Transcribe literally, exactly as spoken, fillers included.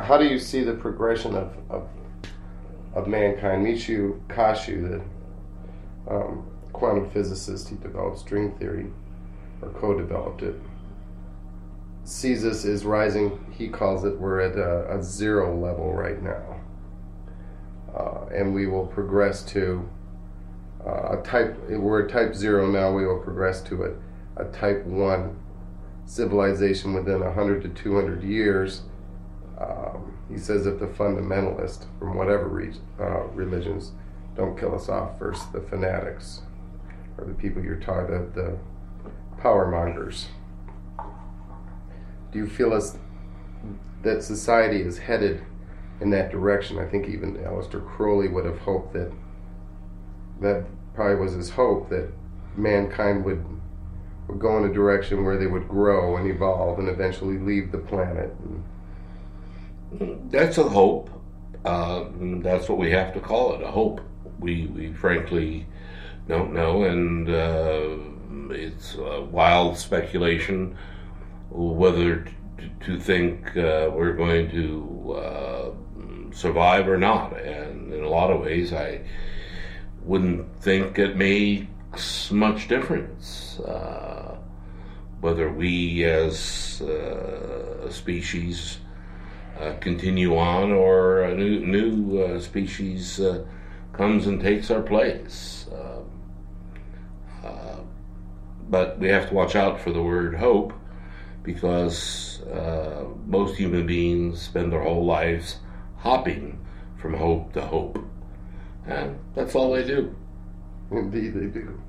how do you see the progression of of, of mankind? Michio Kaku, the um, quantum physicist, he developed string theory, or co-developed it, sees us as rising. He calls it, we're at a, a zero level right now, uh, and we will progress to uh, a type. We're at type zero now. We will progress to a, a type one civilization within one hundred to two hundred years. Um, he says if the fundamentalists from whatever re- uh, religions don't kill us off first, the fanatics, or the people you're taught, the, the power mongers. Do you feel as that society is headed in that direction? I think even Aleister Crowley would have hoped that, that probably was his hope, that mankind would, would go in a direction where they would grow and evolve and eventually leave the planet. And that's a hope. Uh, that's what we have to call it, a hope. We, we frankly don't know, and uh, it's a wild speculation whether t- to think uh, we're going to uh, survive or not. And in a lot of ways, I wouldn't think it makes much difference uh, whether we as uh, a species uh, continue on or a new, new uh, species uh, comes and takes our place. Uh, uh, but we have to watch out for the word hope, because uh, most human beings spend their whole lives hopping from hope to hope. And that's all they do. indeed they do.